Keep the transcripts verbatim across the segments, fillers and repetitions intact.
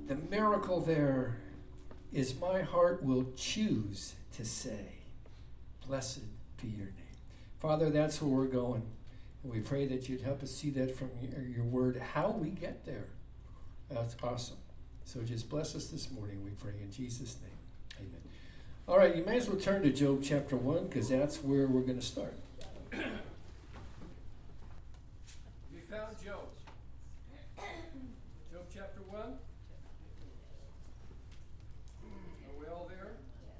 the miracle there is my heart will choose to say, blessed be your name. Father, that's where we're going. And we pray that you'd help us see that from your, your word, how we get there. That's awesome. So just bless us this morning, we pray in Jesus' name. Amen. All right, you may as well turn to Job chapter one, because that's where we're going to start. We found Job. Job chapter one. Are we all there?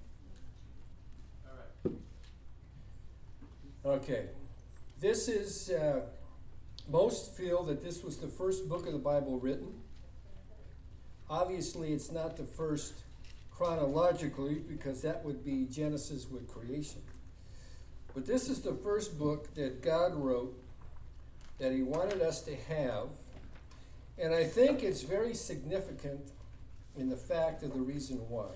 All right. Okay. This is, uh, most feel that this was the first book of the Bible written. Obviously, it's not the first chronologically, because that would be Genesis with creation. But this is the first book that God wrote that he wanted us to have. And I think it's very significant in the fact of the reason why.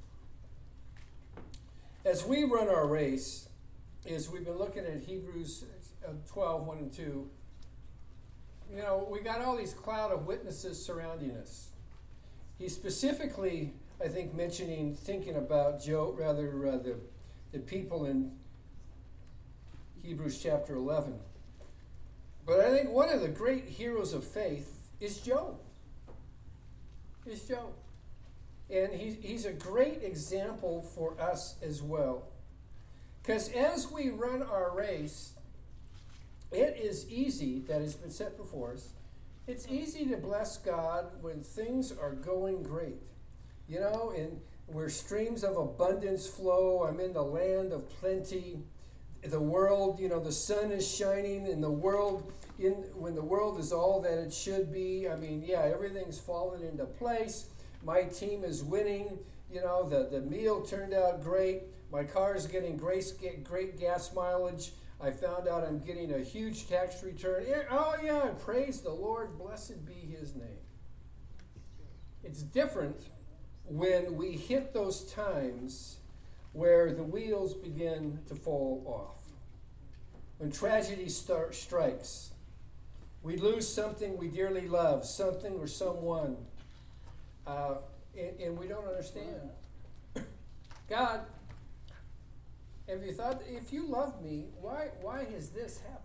As we run our race, as we've been looking at Hebrews twelve, one and two, you know, we got all these cloud of witnesses surrounding us. He's specifically, I think, mentioning, thinking about Job, rather uh, the, the people in Hebrews chapter eleven. But I think one of the great heroes of faith is Job. Is Job. And he's, he's a great example for us as well. Because as we run our race, it is easy, that has been set before us, it's easy to bless God when things are going great. You know, and where streams of abundance flow, I'm in the land of plenty. The world, you know, the sun is shining in the world, in when the world is all that it should be. I mean, yeah, everything's fallen into place. My team is winning. You know, the, the meal turned out great. My car is getting great, great gas mileage. I found out I'm getting a huge tax return. Oh, yeah, praise the Lord. Blessed be his name. It's different when we hit those times where the wheels begin to fall off. When tragedy start, strikes. We lose something we dearly love, something or someone, uh, and, and we don't understand. God, have you thought, if you love me, why why has this happened?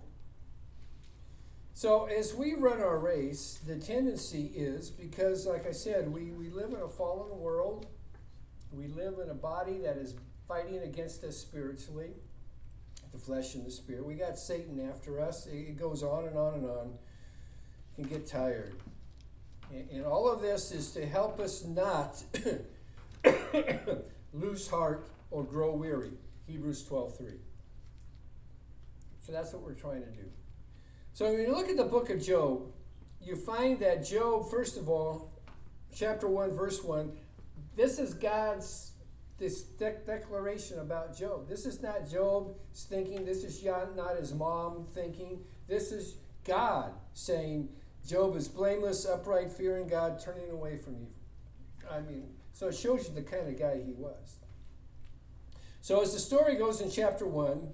So as we run our race, the tendency is, because like I said, we, we live in a fallen world. We live in a body that is fighting against us spiritually, the flesh and the spirit. We got Satan after us. It goes on and on and on. You can get tired. And, and all of this is to help us not lose heart or grow weary. Hebrews twelve three. So that's what we're trying to do. So when you look at the book of Job, you find that Job, first of all, chapter one, verse one, this is God's this de- declaration about Job. This is not Job's thinking. This is not his mom thinking. This is God saying, Job is blameless, upright, fearing God, turning away from evil. I mean, so it shows you the kind of guy he was. So as the story goes in chapter one,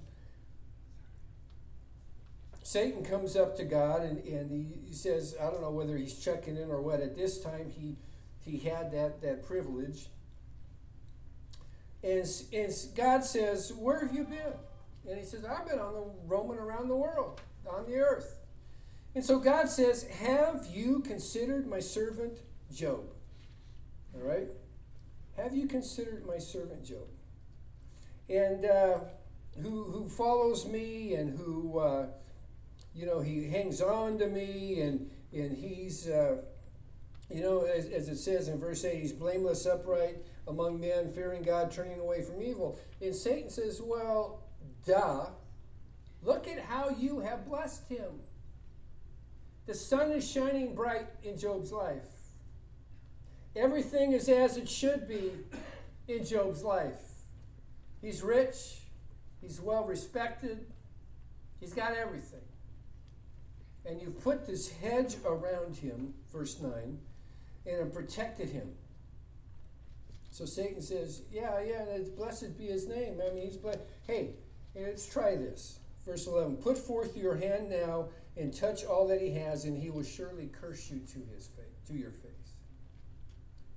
Satan comes up to God and, and he, he says, I don't know whether he's checking in or what. At this time, he he had that, that privilege. And, and God says, where have you been? And he says, I've been on the roaming around the world, on the earth. And so God says, have you considered my servant Job? All right? Have you considered my servant Job? And uh, who who follows me and who, uh, you know, he hangs on to me and, and he's, uh, you know, as, as it says in verse eight, he's blameless, upright among men, fearing God, turning away from evil. And Satan says, well, duh, look at how you have blessed him. The sun is shining bright in Job's life. Everything is as it should be in Job's life. He's rich. He's well respected. He's got everything. And you've put this hedge around him, verse nine, and have protected him. So Satan says, yeah, yeah, blessed be his name. I mean, he's blessed. Hey, let's try this. Verse eleven, put forth your hand now and touch all that he has, and he will surely curse you to his face, to your face.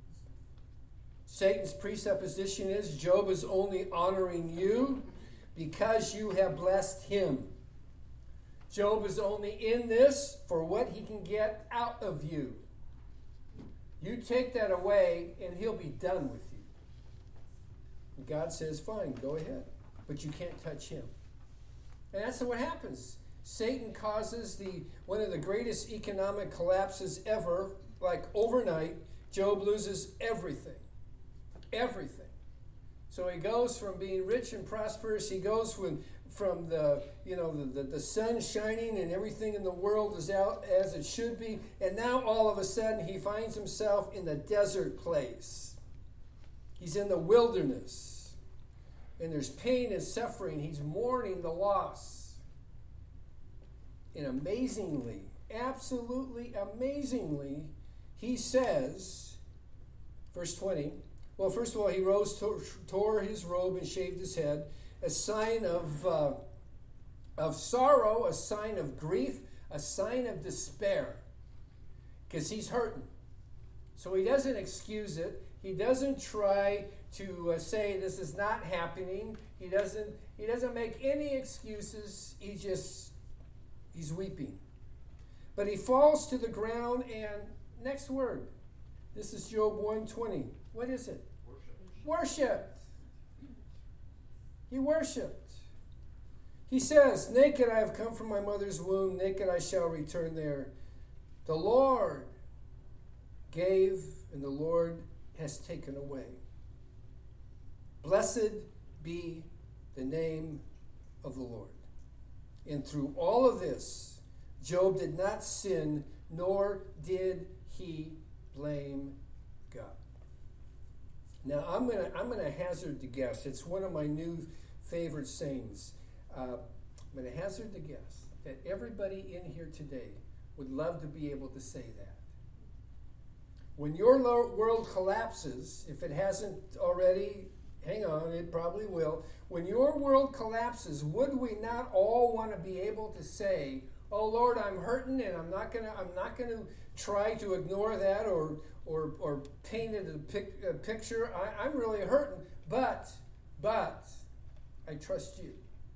Satan's presupposition is Job is only honoring you because you have blessed him. Job is only in this for what he can get out of you. You take that away and he'll be done with you. And God says, fine, go ahead. But you can't touch him. And that's what happens. Satan causes the one of the greatest economic collapses ever, like overnight. Job loses everything. Everything. So he goes from being rich and prosperous, he goes from, from the, you know, the, the, the sun shining and everything in the world is out as it should be, and now all of a sudden he finds himself in the desert place. He's in the wilderness. And there's pain and suffering. He's mourning the loss. And amazingly, absolutely amazingly, he says, verse twenty, well, first of all, he rose, tore, tore his robe, and shaved his head, a sign of, uh, of sorrow, a sign of grief, a sign of despair, because he's hurting. So he doesn't excuse it. He doesn't try to uh, say this is not happening. He doesn't, he doesn't make any excuses. He just, he's weeping. But he falls to the ground, and next word. This is Job one twenty. What is it? Worship. Worshipped. He worshipped. He says, naked I have come from my mother's womb, naked I shall return there. The Lord gave, and the Lord has taken away. Blessed be the name of the Lord. And through all of this, Job did not sin, nor did he blame God. Now, I'm going to I'm gonna hazard to guess. It's one of my new favorite sayings. Uh, I'm going to hazard to guess that everybody in here today would love to be able to say that. When your world collapses, if it hasn't already, hang on, it probably will. When your world collapses, would we not all want to be able to say, "Oh Lord, I'm hurting, and I'm not gonna, I'm not gonna try to ignore that or or or paint it a, pic, a picture. I, I'm really hurting, but but I trust you.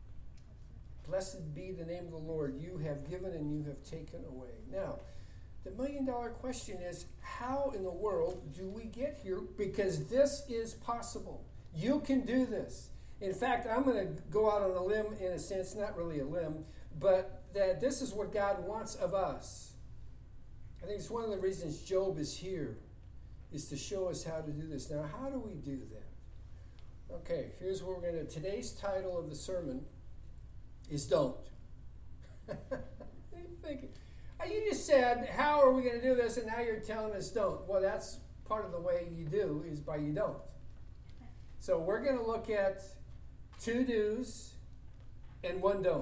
Blessed be the name of the Lord. You have given and you have taken away." Now, the million dollar question is, how in the world do we get here? Because this is possible. You can do this. In fact, I'm going to go out on a limb, in a sense, not really a limb, but that this is what God wants of us. I think it's one of the reasons Job is here, is to show us how to do this. Now, how do we do that? Okay, here's what we're going to, today's title of the sermon is Don't. What are you thinking? You just said, how are we going to do this, and now you're telling us don't. Well, that's part of the way you do, is by you don't. So we're going to look at two do's and one don't.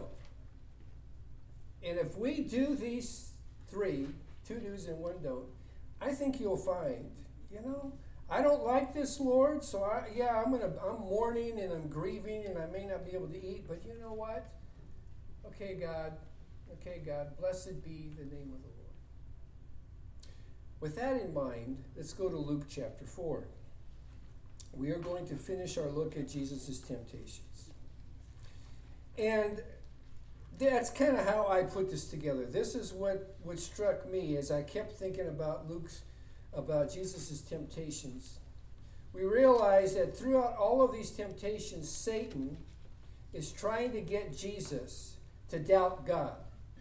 And if we do these three, two do's and one don't, I think you'll find, you know, I don't like this, Lord, so I, yeah, I'm gonna, I'm mourning and I'm grieving and I may not be able to eat, but you know what? Okay, God, okay, God, blessed be the name of the Lord. With that in mind, let's go to Luke chapter four. We are going to finish our look at Jesus' temptations. And that's kind of how I put this together. This is what, what struck me as I kept thinking about Luke's, about Jesus' temptations. We realize that throughout all of these temptations, Satan is trying to get Jesus to doubt God.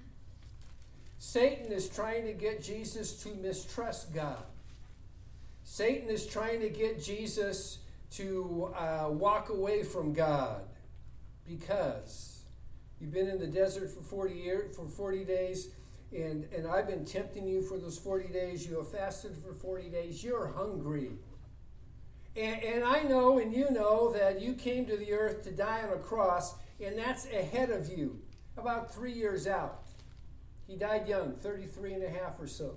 Satan is trying to get Jesus to mistrust God. Satan is trying to get Jesus to uh, walk away from God, because you've been in the desert for forty years, for forty days, and, and I've been tempting you for those forty days. You have fasted for forty days. You're hungry. And, and I know and you know that you came to the earth to die on a cross, and that's ahead of you, about three years out. He died young, thirty-three and a half or so.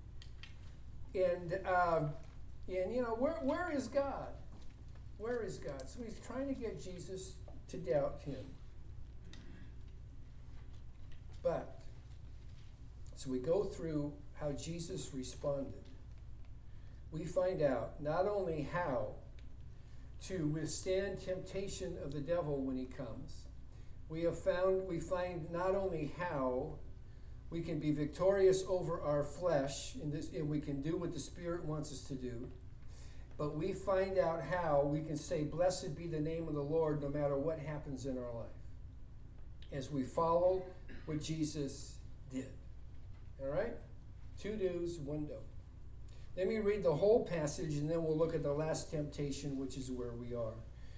And, uh, and you know, where where is God? Where is God? So he's trying to get Jesus to doubt him. But, so we go through how Jesus responded. we find out not only how to withstand temptation of the devil when he comes, we have found we find not only how we can be victorious over our flesh in this, and we can do what the Spirit wants us to do, but we find out how we can say, "Blessed be the name of the Lord," no matter what happens in our life, as we follow what Jesus did. All right? Two do's, one don't. Let me read the whole passage, and then we'll look at the last temptation, which is where we are.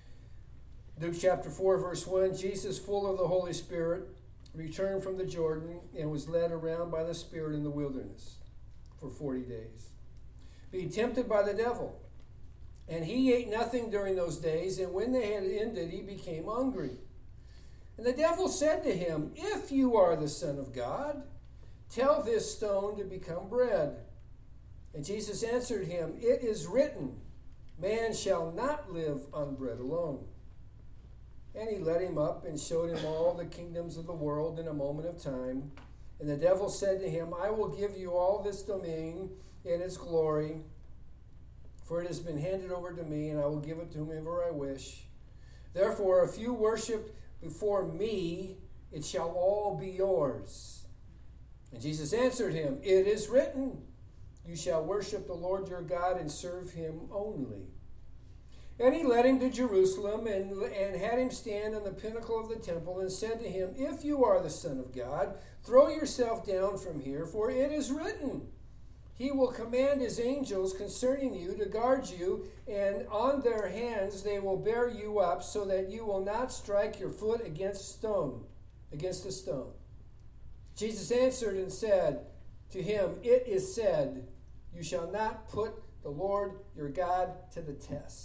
Luke chapter four, verse one, Jesus, full of the Holy Spirit, returned from the Jordan and was led around by the Spirit in the wilderness for forty days, being tempted by the devil. And he ate nothing during those days, and when they had ended, he became hungry. And the devil said to him, "If you are the Son of God, tell this stone to become bread." And Jesus answered him, "It is written, man shall not live on bread alone." And he led him up and showed him all the kingdoms of the world in a moment of time. And the devil said to him, "I will give you all this domain and its glory, for it has been handed over to me, and I will give it to whomever I wish. Therefore, if you worship before me, it shall all be yours." And Jesus answered him, "It is written, you shall worship the Lord your God and serve him only." And he led him to Jerusalem and, and had him stand on the pinnacle of the temple and said to him, "If you are the Son of God, throw yourself down from here, for it is written, he will command his angels concerning you to guard you, and on their hands they will bear you up, so that you will not strike your foot against stone, against a stone." Jesus answered and said to him, "It is said, you shall not put the Lord your God to the test."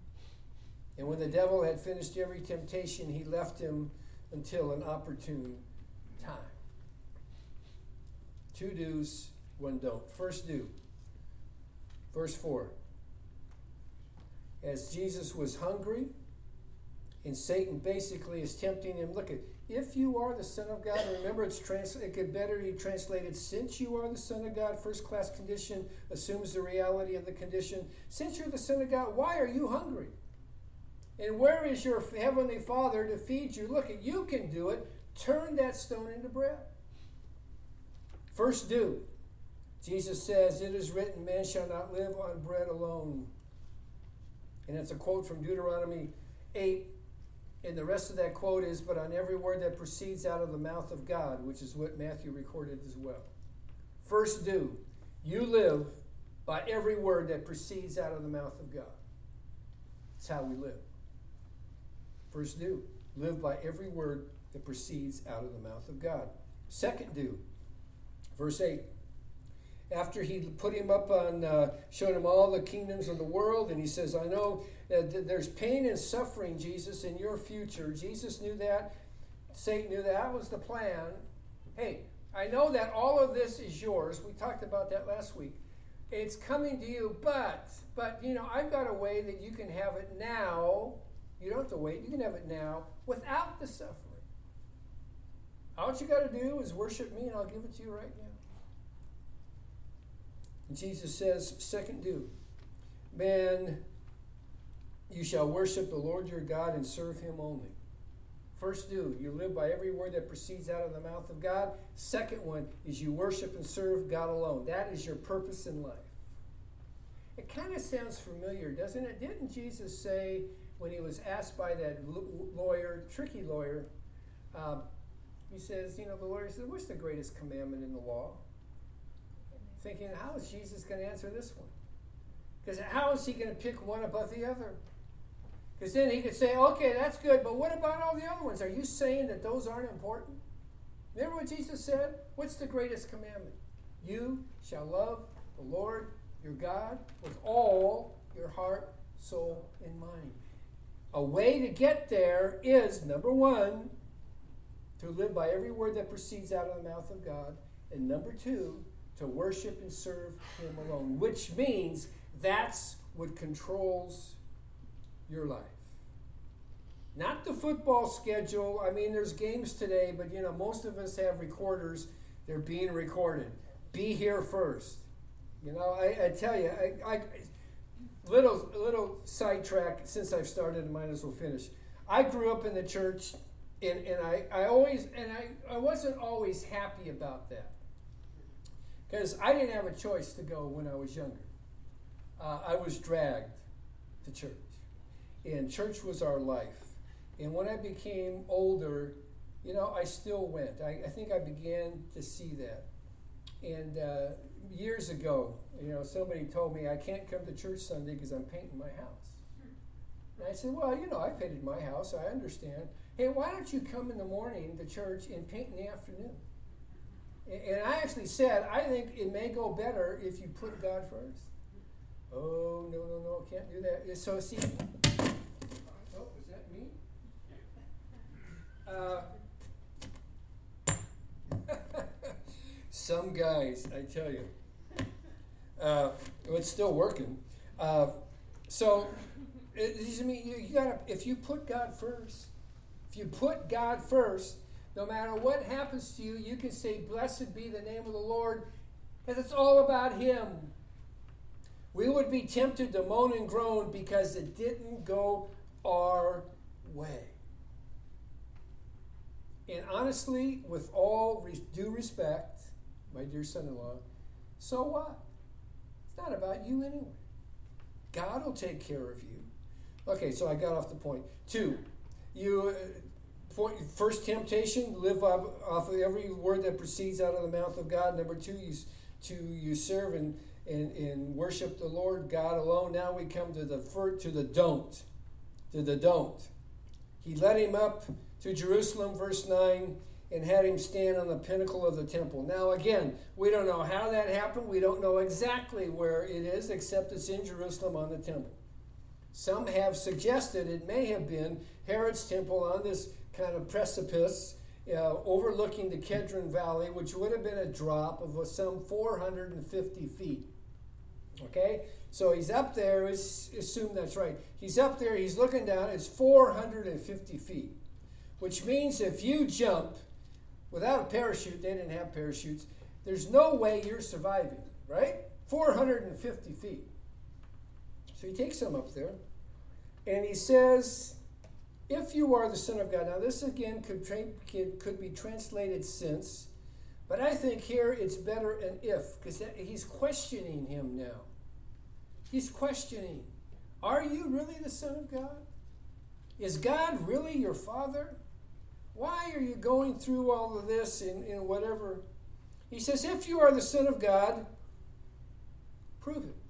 And when the devil had finished every temptation, he left him until an opportune time. Two do's, one don't. First do. Verse four. As Jesus was hungry, and Satan basically is tempting him, look at, if you are the Son of God, and remember it's trans- it could better be translated, since you are the Son of God, first class condition assumes the reality of the condition. Since you're the Son of God, why are you hungry? And where is your heavenly Father to feed you? Look, at you can do it. Turn that stone into bread. First do. Jesus says, "It is written, man shall not live on bread alone." And it's a quote from Deuteronomy eight. And the rest of that quote is, "But on every word that proceeds out of the mouth of God," which is what Matthew recorded as well. First do. You live by every word that proceeds out of the mouth of God. That's how we live. First do. Live by every word that proceeds out of the mouth of God. Second do. Verse eight. After he put him up on, uh, showed him all the kingdoms of the world, and he says, "I know that there's pain and suffering, Jesus, in your future." Jesus knew that. Satan knew that. That was the plan. Hey, I know that all of this is yours. We talked about that last week. It's coming to you, but, but, you know, I've got a way that you can have it now. You don't have to wait. You can have it now without the suffering. All you got to do is worship me, and I'll give it to you right now. And Jesus says, second do. Man, you shall worship the Lord your God and serve him only. First do. You live by every word that proceeds out of the mouth of God. Second one is you worship and serve God alone. That is your purpose in life. It kind of sounds familiar, doesn't it? Didn't Jesus say, when he was asked by that lawyer, tricky lawyer, um, he says, you know, the lawyer said, "What's the greatest commandment in the law?" Thinking, how is Jesus going to answer this one? Because how is he going to pick one above the other? Because then he could say, okay, that's good, but what about all the other ones? Are you saying that those aren't important? Remember what Jesus said? What's the greatest commandment? You shall love the Lord your God with all your heart, soul, and mind. A way to get there is, number one, to live by every word that proceeds out of the mouth of God, and number two, to worship and serve him alone, which means that's what controls your life. Not the football schedule. I mean, there's games today, but, you know, most of us have recorders. They're being recorded. Be here first. You know, I, I tell you, I, I little little sidetrack. Since I've started, I might as well finish. I grew up in the church, and, and I, I always and I, I wasn't always happy about that, because I didn't have a choice to go when I was younger. Uh, I was dragged to church, and church was our life. And when I became older, you know, I still went. I, I think I began to see that. And uh, years ago, you know, somebody told me I can't come to church Sunday because I'm painting my house. And I said, well, you know, I painted my house. I understand. Hey, why don't you come in the morning to church and paint in the afternoon? And, and I actually said, I think it may go better if you put God first. Oh, no, no, no, can't do that. So, see, oh, is that me? Uh, some guys, I tell you. Uh, well, it's still working. Uh, so, it, I mean, you, you gotta, if you put God first, if you put God first, no matter what happens to you, you can say, blessed be the name of the Lord, because it's all about Him. We would be tempted to moan and groan because it didn't go our way. And honestly, with all res- due respect, my dear son-in-law, so what? It's not about you anyway. God will take care of you. Okay, so I got off the point. Two, you uh, point, first temptation, live off, off of every word that proceeds out of the mouth of God. Number two, you, to you serve and, and, and worship the Lord God alone. Now we come to the fir- to the don't. To the don't. He led him up to Jerusalem, verse nine, and had him stand on the pinnacle of the temple. Now again, we don't know how that happened. We don't know exactly where it is, except it's in Jerusalem on the temple. Some have suggested it may have been Herod's temple on this kind of precipice uh, overlooking the Kedron Valley, which would have been a drop of some four hundred fifty feet. Okay? So he's up there, assume that's right. He's up there, he's looking down, it's four hundred fifty feet. Which means if you jump without a parachute, they didn't have parachutes, there's no way you're surviving, right? four hundred fifty feet. So he takes him up there, and he says, if you are the Son of God. Now this again could, tra- could be translated since, but I think here it's better an if, because he's questioning him now. He's questioning, are you really the Son of God? Is God really your Father? Why are you going through all of this and, and whatever? He says, if you are the Son of God, prove it.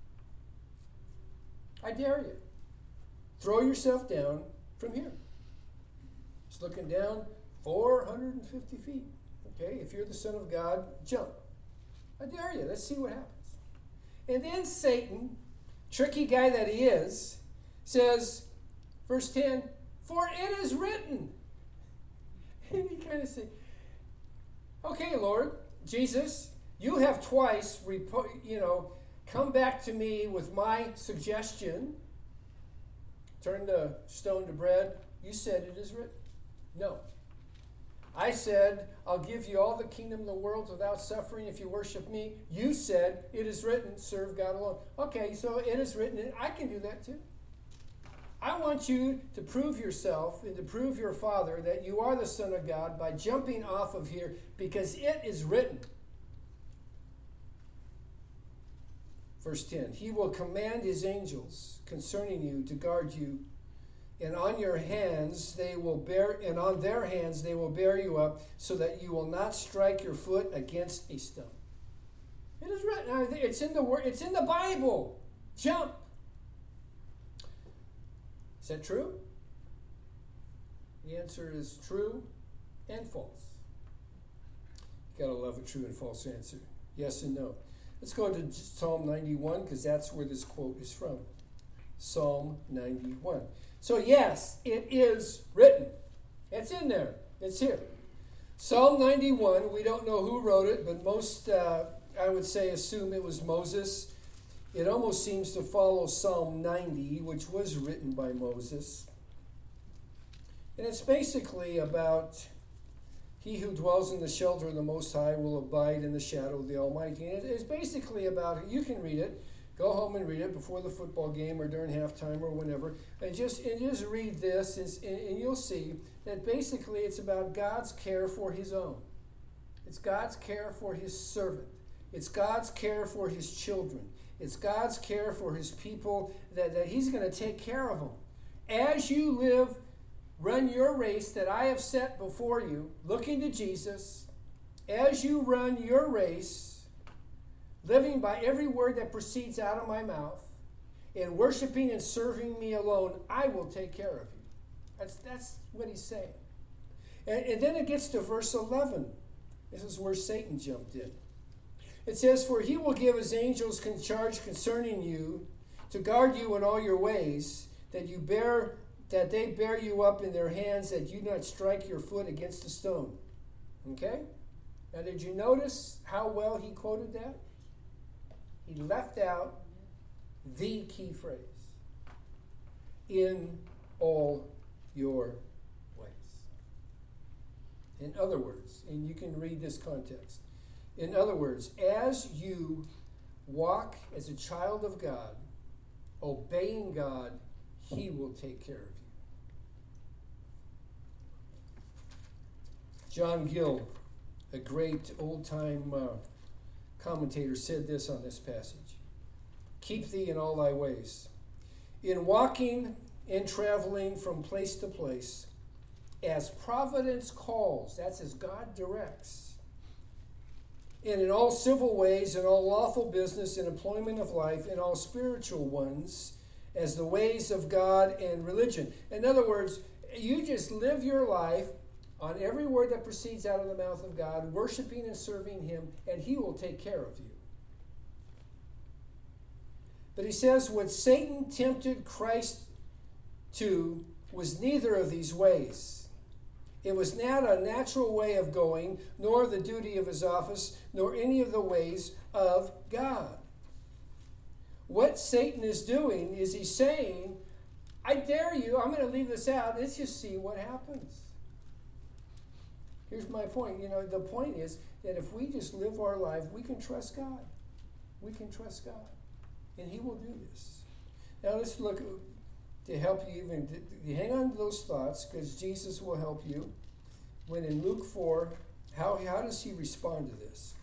I dare you. Throw yourself down from here. Just looking down four hundred fifty feet. Okay, if you're the Son of God, jump. I dare you. Let's see what happens. And then Satan, tricky guy that he is, says, verse ten, for it is written. And he kind of says, okay, Lord, Jesus, you have twice, repo- you know, come back to me with my suggestion. Turn the stone to bread. You said it is written. No. I said, I'll give you all the kingdom of the world without suffering if you worship me. You said, it is written, serve God alone. Okay, so it is written, and I can do that too. I want you to prove yourself and to prove your Father that you are the Son of God by jumping off of here, because it is written. Verse ten, he will command his angels concerning you to guard you, and on your hands they will bear, and on their hands they will bear you up, so that you will not strike your foot against a stone. It is written. It's in the word. It's in the Bible. Jump. Is that true? The answer is true and false. You gotta love a true and false answer. Yes and no. Let's go to Psalm ninety-one, because that's where this quote is from. Psalm ninety-one. So yes, it is written. It's in there. It's here. Psalm ninety-one, we don't know who wrote it, but most, uh, I would say, assume it was Moses. It almost seems to follow Psalm ninety, which was written by Moses. And it's basically about He who dwells in the shelter of the Most High will abide in the shadow of the Almighty. And it's basically about, you can read it, go home and read it before the football game or during halftime or whenever, and just and just read this, and, and you'll see that basically it's about God's care for his own. It's God's care for his servant. It's God's care for his children. It's God's care for his people, that, that he's going to take care of them. As you live, run your race that I have set before you, looking to Jesus, as you run your race, living by every word that proceeds out of my mouth, and worshiping and serving me alone, I will take care of you. That's, that's what he's saying. And, and then it gets to verse eleven. This is where Satan jumped in. It says, for he will give his angels charge concerning you to guard you in all your ways, that you bear that they bear you up in their hands, that you not strike your foot against a stone. Okay? Now, did you notice how well he quoted that? He left out the key phrase. In all your ways. In other words, and you can read this context. In other words, as you walk as a child of God, obeying God, he will take care of you. John Gill, a great old-time uh, commentator, said this on this passage. Keep thee in all thy ways. In walking and traveling from place to place, as providence calls, that's as God directs, and in all civil ways, in all lawful business and employment of life, in all spiritual ones, as the ways of God and religion. In other words, you just live your life on every word that proceeds out of the mouth of God, worshiping and serving him, and he will take care of you. But he says, what Satan tempted Christ to was neither of these ways. It was not a natural way of going, nor the duty of his office, nor any of the ways of God. What Satan is doing is he's saying, I dare you, I'm going to leave this out, let's just see what happens. Here's my point. You know, the point is that if we just live our life, we can trust God. We can trust God. And he will do this. Now let's look to help you even, to hang on to those thoughts, because Jesus will help you. When in Luke four, how, how does he respond to this?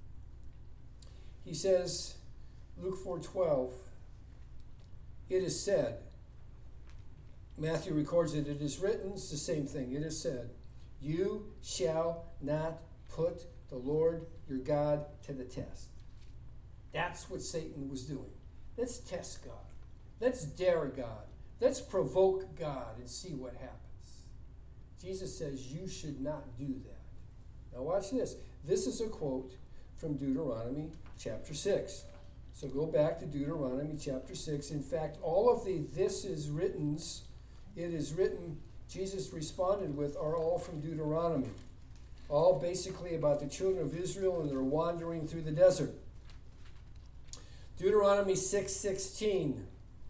He says, Luke four twelve, it is said, Matthew records it, it is written, it's the same thing, it is said, you shall not put the Lord your God to the test. That's what Satan was doing. Let's test God. Let's dare God. Let's provoke God and see what happens. Jesus says you should not do that. Now watch this. This is a quote from Deuteronomy chapter six. So go back to Deuteronomy chapter six. In fact, all of the this is writtens, it is written, Jesus responded with, are all from Deuteronomy. All basically about the children of Israel and their wandering through the desert. Deuteronomy six sixteen.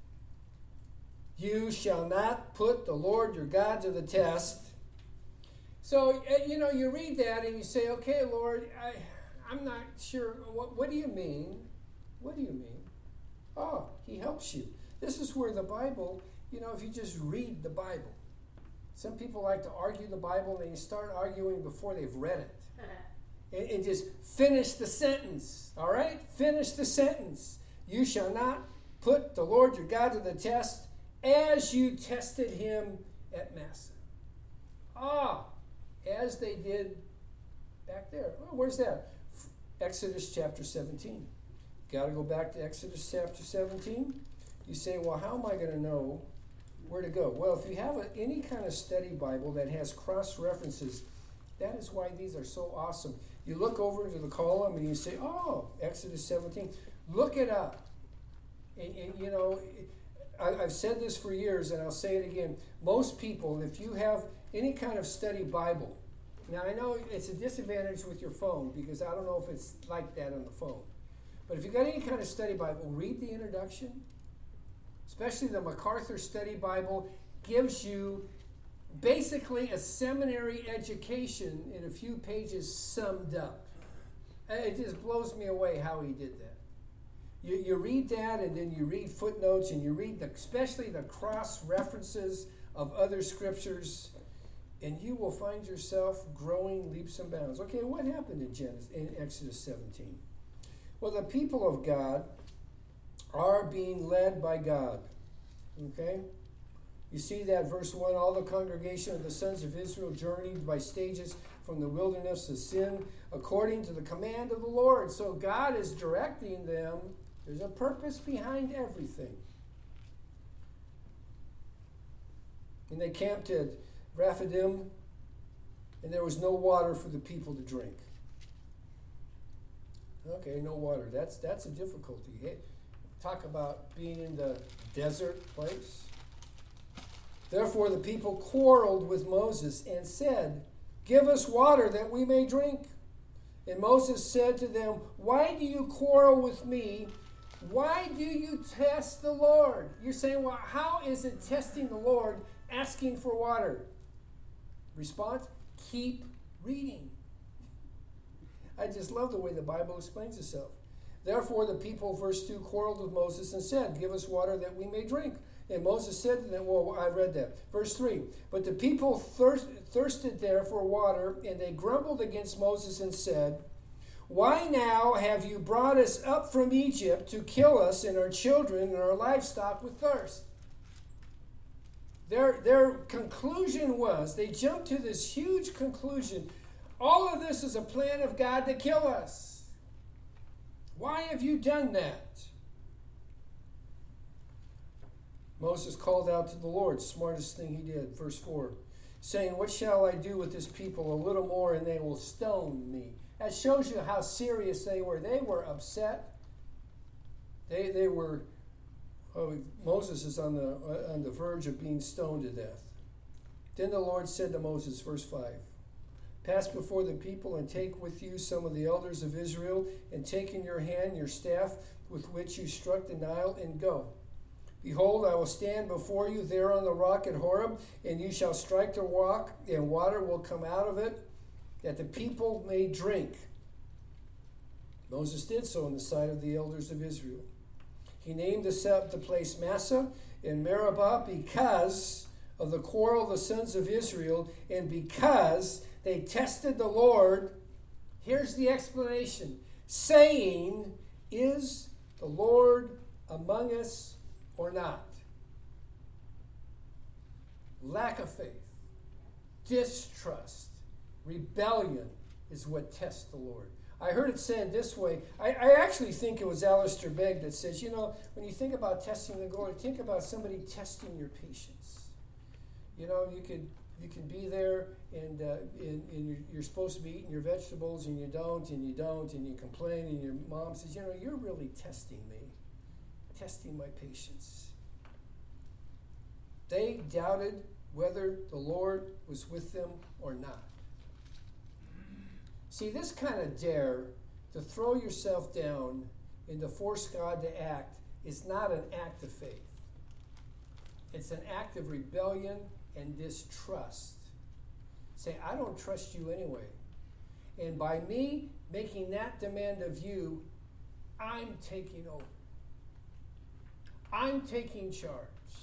You shall not put the Lord your God to the test. So, you know, you read that and you say, okay, Lord, I, I'm not sure. What, what do you mean? What do you mean? Oh, he helps you. This is where the Bible, you know, if you just read the Bible. Some people like to argue the Bible and they start arguing before they've read it. and, and just finish the sentence, all right? Finish the sentence. You shall not put the Lord your God to the test as you tested him at Massah. Ah, as they did back there. Oh, where's that? Exodus chapter seventeen. Got to go back to Exodus chapter seventeen. You say, well, how am I going to know where to go? Well, if you have a, any kind of study Bible that has cross-references, that is why these are so awesome. You look over into the column and you say, oh, Exodus seventeen. Look it up. And, and you know, I, I've said this for years, and I'll say it again. Most people, if you have any kind of study Bible, now I know it's a disadvantage with your phone because I don't know if it's like that on the phone. But if you've got any kind of study Bible, read the introduction. Especially the MacArthur Study Bible gives you basically a seminary education in a few pages summed up. It just blows me away how he did that. You, you read that, and then you read footnotes, and you read the, especially the cross references of other scriptures, and you will find yourself growing leaps and bounds. Okay, what happened in Genesis, in Exodus seventeen? Well, the people of God are being led by God. Okay? You see that verse one, all the congregation of the sons of Israel journeyed by stages from the wilderness of Sin according to the command of the Lord. So God is directing them. There's a purpose behind everything. And they camped at Rephidim, and there was no water for the people to drink. Okay, no water. That's that's a difficulty. Hey, talk about being in the desert place. Therefore the people quarreled with Moses and said, "Give us water that we may drink." And Moses said to them, "Why do you quarrel with me? Why do you test the Lord?" You're saying, well, how is it testing the Lord asking for water? Response, keep reading. I just love the way the Bible explains itself. Therefore the people, verse two, quarreled with Moses and said, "Give us water that we may drink." And Moses said to them, well, I read that. Verse three, but the people thirst, thirsted there for water, and they grumbled against Moses and said, "Why now have you brought us up from Egypt to kill us and our children and our livestock with thirst?" Their, their conclusion was, they jumped to this huge conclusion, all of this is a plan of God to kill us. Why have you done that? Moses called out to the Lord, smartest thing he did, verse four, saying, "What shall I do with this people? A little more and they will stone me." That shows you how serious they were. They were upset. They they were, oh, Moses is on the, uh, on the verge of being stoned to death. Then the Lord said to Moses, verse five, "Pass before the people and take with you some of the elders of Israel, and take in your hand your staff with which you struck the Nile, and go. Behold, I will stand before you there on the rock at Horeb, and you shall strike the rock, and water will come out of it, that the people may drink." Moses did so in the sight of the elders of Israel. He named the place Massah and Meribah because of the quarrel of the sons of Israel, and because they tested the Lord. Here's the explanation, saying, "Is the Lord among us or not?" Lack of faith, distrust, rebellion is what tests the Lord. I heard it said this way. I, I actually think it was Alistair Begg that says, you know, when you think about testing the Lord, think about somebody testing your patience. You know, you could you can be there, and, uh, and, and you're, you're supposed to be eating your vegetables, and you don't, and you don't, and you complain, and your mom says, you know, you're really testing me, testing my patience. They doubted whether the Lord was with them or not. See, this kind of dare to throw yourself down and to force God to act is not an act of faith. It's an act of rebellion and distrust. Say, I don't trust you anyway. And by me making that demand of you, I'm taking over. I'm taking charge.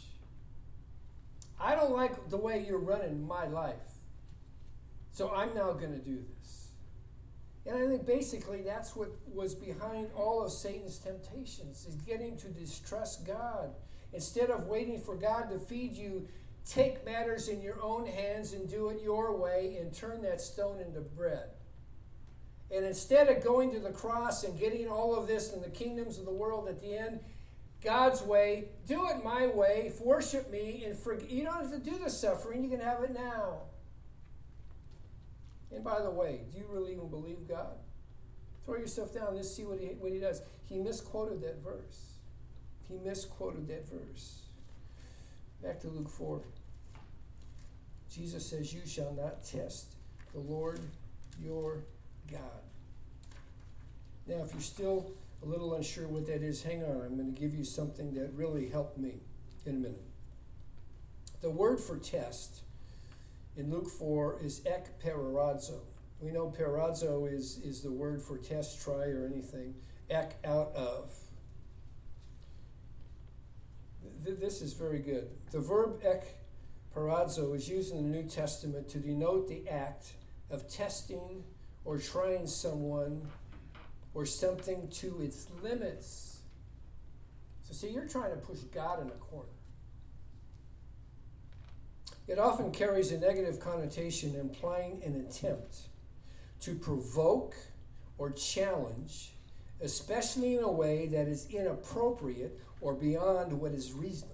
I don't like the way you're running my life. So I'm now going to do this. And I think basically that's what was behind all of Satan's temptations, is getting to distrust God. Instead of waiting for God to feed you, take matters in your own hands and do it your way and turn that stone into bread. And instead of going to the cross and getting all of this in the kingdoms of the world at the end, God's way, do it my way, worship me, and forget. You don't have to do the suffering, you can have it now. And by the way, do you really even believe God? Throw yourself down, let's see what he, what he does. He misquoted that verse. He misquoted that verse. Back to Luke four. Jesus says, "You shall not test the Lord your God." Now, if you're still a little unsure what that is, hang on. I'm going to give you something that really helped me in a minute. The word for test in Luke four is ek perazzo. We know perazzo is, is the word for test, try, or anything. Ek, out of. Th- this is very good. The verb ek perazzo is used in the New Testament to denote the act of testing or trying someone or something to its limits. So see, you're trying to push God in a corner. It often carries a negative connotation, implying an attempt to provoke or challenge, especially in a way that is inappropriate or beyond what is reasonable.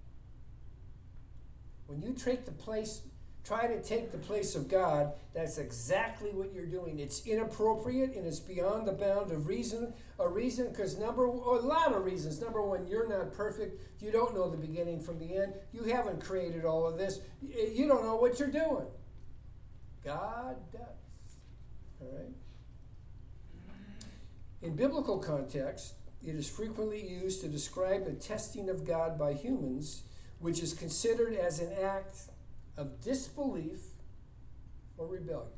When you take the place, try to take the place of God, that's exactly what you're doing. It's inappropriate and it's beyond the bound of reason. A reason, because number, a lot of reasons. Number one, you're not perfect. You don't know the beginning from the end. You haven't created all of this. You don't know what you're doing. God does. All right? In biblical context, it is frequently used to describe a testing of God by humans, which is considered as an act of disbelief or rebellion.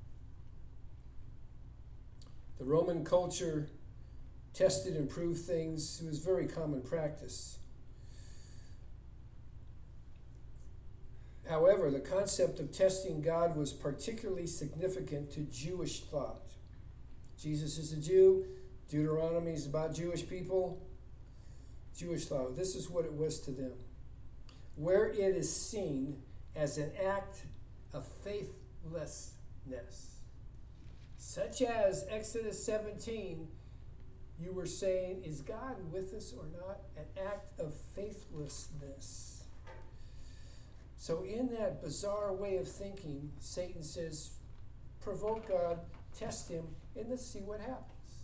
The Roman culture tested and proved things. It was very common practice. However, the concept of testing God was particularly significant to Jewish thought. Jesus is a Jew. Deuteronomy is about Jewish people. Jewish thought. This is what it was to them. Where it is seen as an act of faithlessness, such as Exodus seventeen, you were saying, is God with us or not? An act of faithlessness. So in that bizarre way of thinking, Satan says, provoke God, test him, and let's see what happens.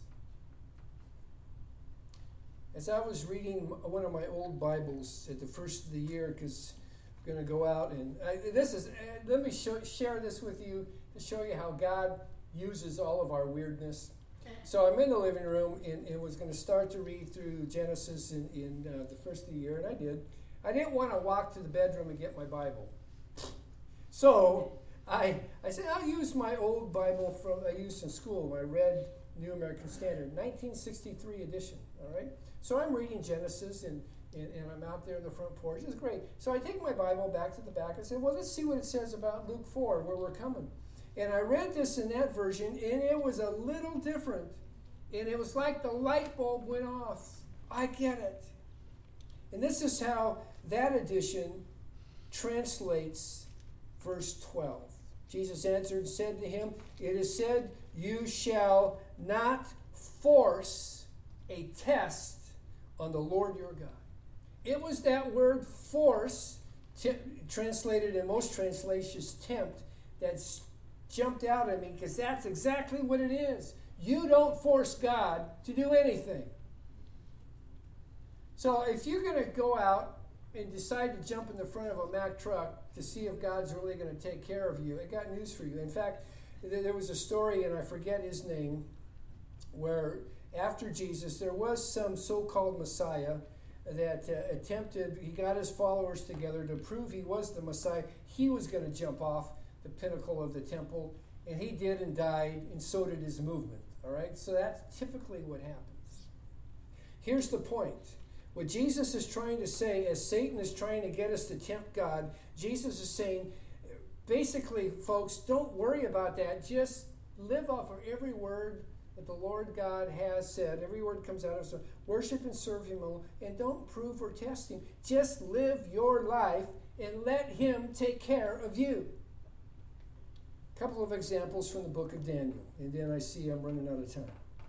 As I was reading one of my old Bibles at the first of the year, because I'm going to go out and I, this is. Uh, let me show, share this with you to show you how God uses all of our weirdness. So I'm in the living room and, and was going to start to read through Genesis in, in uh, the first of the year, and I did. I didn't want to walk to the bedroom and get my Bible. So I I said, I'll use my old Bible from I used in school, my Red New American Standard, nineteen sixty-three edition, all right? So I'm reading Genesis, and, and, and I'm out there in the front porch. It's great. So I take my Bible back to the back and say, well, let's see what it says about Luke four, where we're coming. And I read this in that version, and it was a little different. And it was like the light bulb went off. I get it. And this is how that edition translates verse twelve. Jesus answered and said to him, it is said, you shall not force a test on the Lord your God. It was that word force, t- translated in most translations tempt, that jumped out at me, because that's exactly what it is. You don't force God to do anything. So if you're going to go out and decide to jump in the front of a Mack truck to see if God's really going to take care of you, I got news for you. In fact, there was a story, and I forget his name, where after Jesus, there was some so-called Messiah that uh, attempted, he got his followers together to prove he was the Messiah. He was going to jump off the pinnacle of the temple, and he did and died, and so did his movement. All right? So that's typically what happens. Here's the point. What Jesus is trying to say, as Satan is trying to get us to tempt God, Jesus is saying, basically, folks, don't worry about that. Just live off of every word that the Lord God has said. Every word comes out of us. Worship and serve him alone, and don't prove or test him. Just live your life and let him take care of you. A couple of examples from the book of Daniel, and then I see I'm running out of time.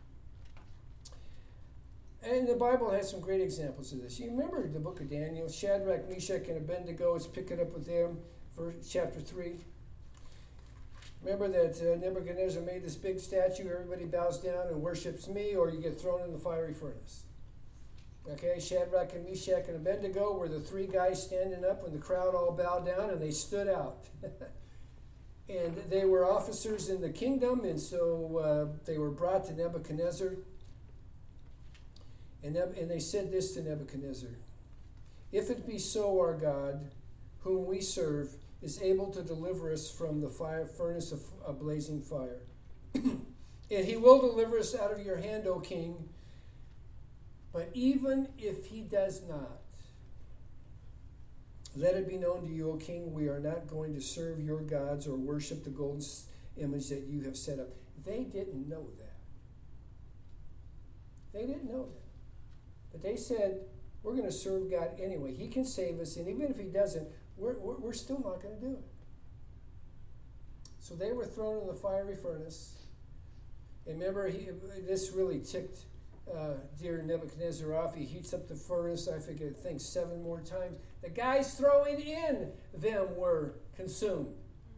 And the Bible has some great examples of this. You remember the book of Daniel, Shadrach, Meshach, and Abednego. Let's pick it up with them, verse, chapter three. Remember that uh, Nebuchadnezzar made this big statue, everybody bows down and worships me, or you get thrown in the fiery furnace. Okay, Shadrach and Meshach and Abednego were the three guys standing up when the crowd all bowed down, and they stood out. And they were officers in the kingdom, and so uh, they were brought to Nebuchadnezzar. And, Neb- and they said this to Nebuchadnezzar, if it be so, our God, whom we serve, is able to deliver us from the fire furnace of a blazing fire. And he will deliver us out of your hand, O king. But even if he does not, let it be known to you, O king, we are not going to serve your gods or worship the golden image that you have set up. They didn't know that. They didn't know that. But they said, we're going to serve God anyway. He can save us, and even if he doesn't, we're, we're, we're still not going to do it. So they were thrown in the fiery furnace. And remember, he, this really ticked uh, dear Nebuchadnezzar off. He heats up the furnace, I forget, I think seven more times. The guys throwing in them were consumed.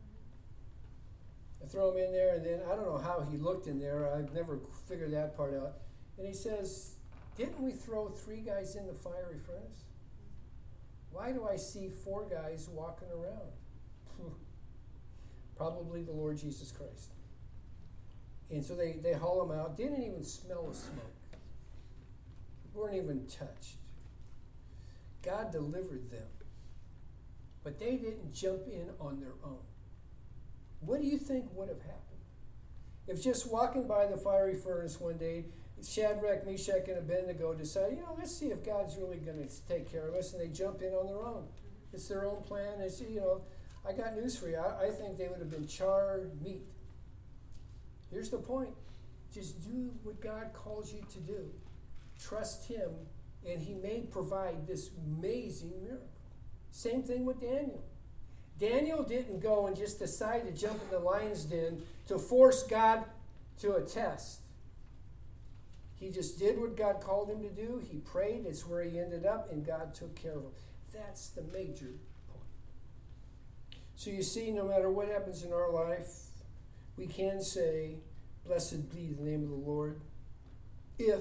I throw him in there, and then I don't know how he looked in there. I've never figured that part out. And he says, didn't we throw three guys in the fiery furnace? Why do I see four guys walking around? Probably the Lord Jesus Christ. And so they, they haul him out. Didn't even smell the smoke. Weren't even touched. God delivered them. But they didn't jump in on their own. What do you think would have happened? If just walking by the fiery furnace one day, Shadrach, Meshach, and Abednego decide, you know, let's see if God's really going to take care of us, and they jump in on their own. It's their own plan. It's, you know, I got news for you. I, I think they would have been charred meat. Here's the point. Just do what God calls you to do. Trust him, and he may provide this amazing miracle. Same thing with Daniel. Daniel didn't go and just decide to jump in the lion's den to force God to a test. He just did what God called him to do. He prayed. It's where he ended up, and God took care of him. That's the major point. So you see, no matter what happens in our life, we can say, blessed be the name of the Lord, if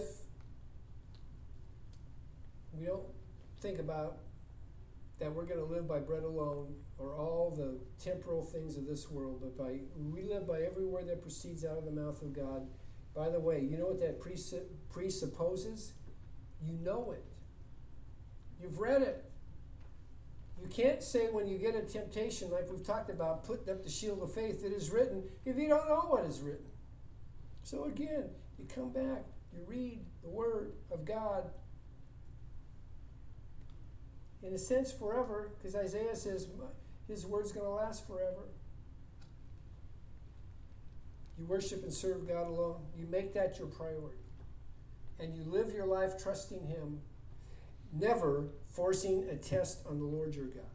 we don't think about that we're going to live by bread alone or all the temporal things of this world, but by we live by every word that proceeds out of the mouth of God. By the way, you know what that presupposes? You know it. You've read it. You can't say when you get a temptation, like we've talked about, putting up the shield of faith that is written, if you don't know what is written. So again, you come back, you read the Word of God, in a sense forever, because Isaiah says his Word's going to last forever. You worship and serve God alone. You make that your priority. And you live your life trusting him, never forcing a test on the Lord your God.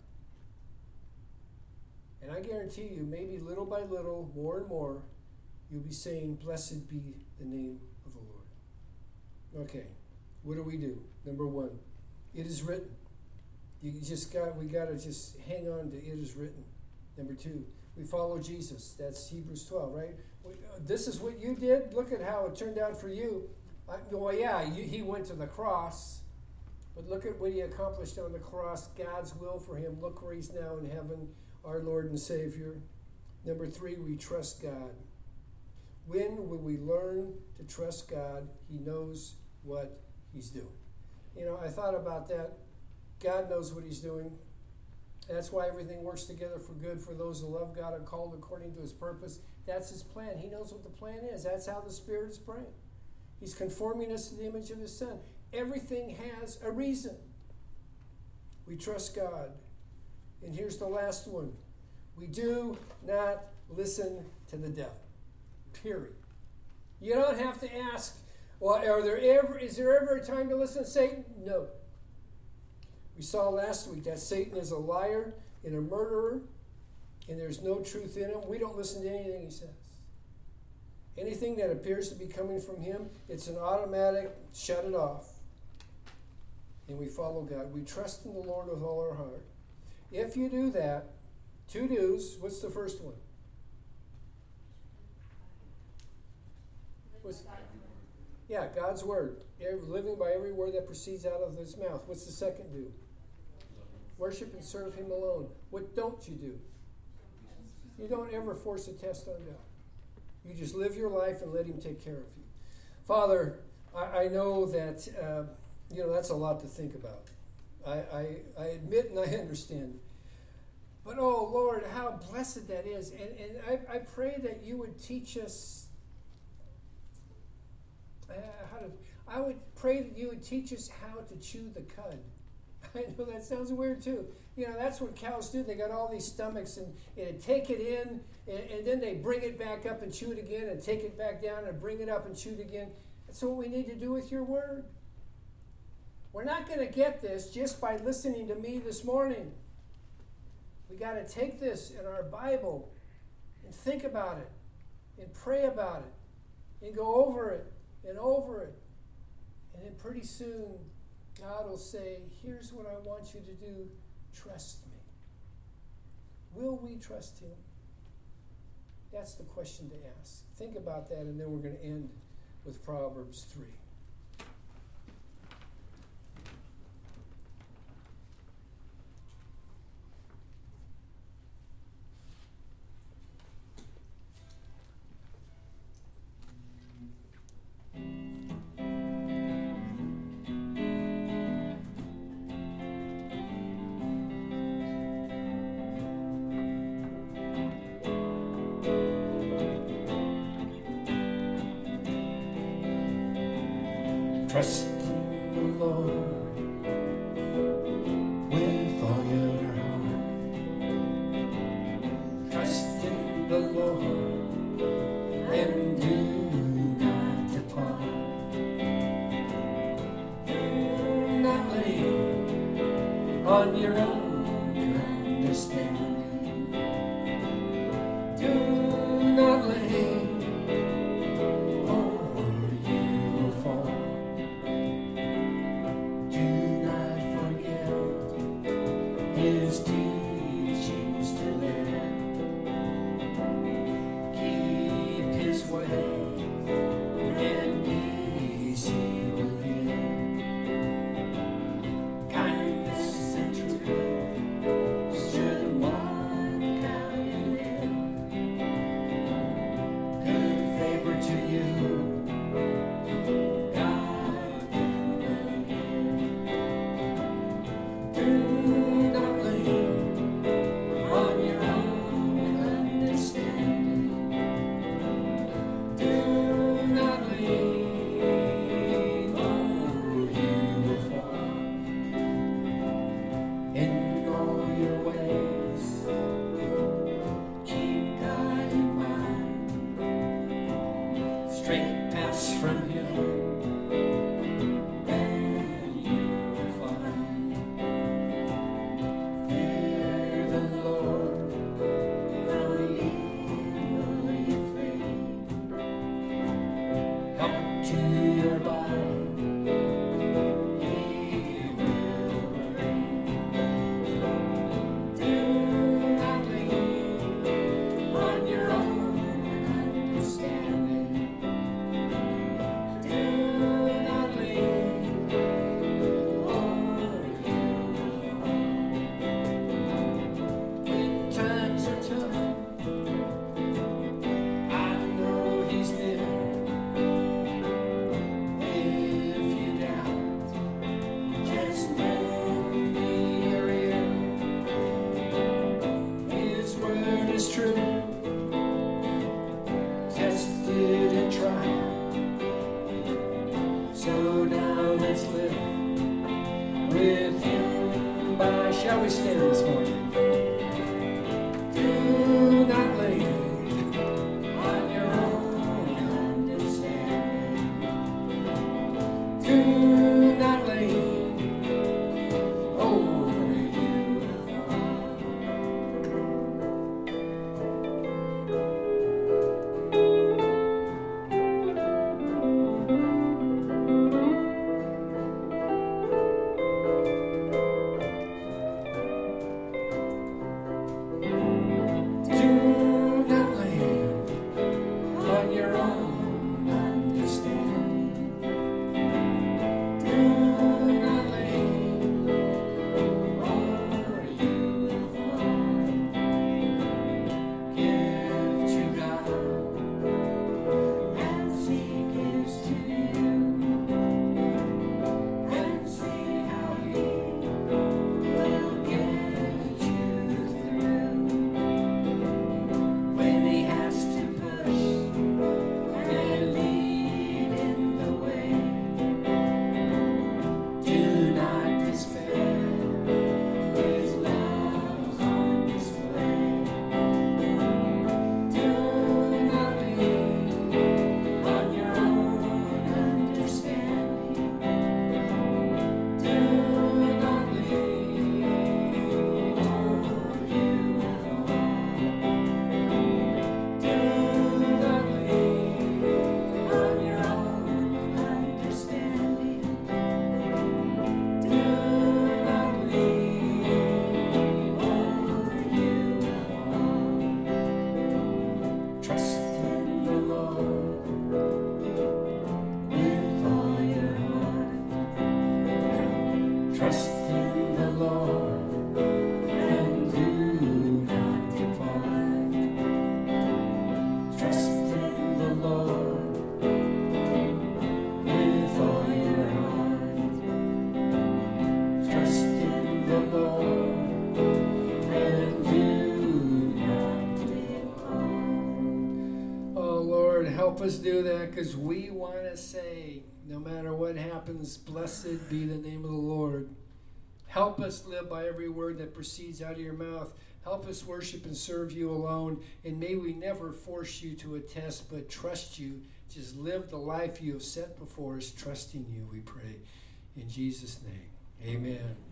And I guarantee you, maybe little by little, more and more, you'll be saying, blessed be the name of the Lord. Okay, what do we do? Number one, it is written. You just got, we got to just hang on to it is written. Number two, we follow Jesus. That's Hebrews twelve, right? This is what you did. Look at how it turned out for you. I, well, yeah, you, he went to the cross, but look at what he accomplished on the cross, God's will for him. Look where he's now in heaven, our Lord and Savior. Number three, we trust God. When will we learn to trust God? He knows what he's doing. You know, I thought about that. God knows what he's doing. That's why everything works together for good for those who love God and called according to his purpose. That's his plan. He knows what the plan is. That's how the Spirit is praying. He's conforming us to the image of his Son. Everything has a reason. We trust God. And here's the last one. We do not listen to the devil. Period. You don't have to ask, well, are there ever, is there ever a time to listen to Satan? No. We saw last week that Satan is a liar and a murderer, and there's no truth in him. We don't listen to anything he says. Anything that appears to be coming from him, it's an automatic shut it off. And we follow God. We trust in the Lord with all our heart. If you do that, two do's. What's the first one? What's, yeah, God's word. Living by every word that proceeds out of his mouth. What's the second do? Worship and serve him alone. What don't you do? You don't ever force a test on God. You just live your life and let him take care of you. Father, I, I know that, uh, you know, that's a lot to think about. I, I, I admit and I understand. But oh Lord, how blessed that is. And, and I, I pray that you would teach us uh, how to, I would pray that you would teach us how to chew the cud. I know that sounds weird too. You know, that's what cows do. They got all these stomachs, and, and take it in, and, and then they bring it back up and chew it again, and take it back down and bring it up and chew it again. That's what we need to do with your word. We're not going to get this just by listening to me this morning. We got to take this in our Bible and think about it and pray about it and go over it and over it. And then pretty soon, God will say, here's what I want you to do. Trust me. Will we trust him? That's the question to ask. Think about that, and then we're going to end with Proverbs three. Trust in the Lord with all your heart. Trust in the Lord and do not depart. Do not lean on your own understanding. Do not lean. His teachings to live. Keep his way and easy with him. Kindness and truth should mark how you live. Good favor to you. From him, and you will find. Fear the Lord, from evil you flee. Help to your body, he will bring. Do not lean on your own understanding. True, tested and tried. So now let's live with him by. Shall we stand this morning? Do not lean on your own understanding. Do not lean over you. Help us do that, because we want to say, no matter what happens, blessed be the name of the Lord. Help us live by every word that proceeds out of your mouth. Help us worship and serve you alone. And may we never force you to a test, but trust you. Just live the life you have set before us, trusting you, we pray. In Jesus' name, amen.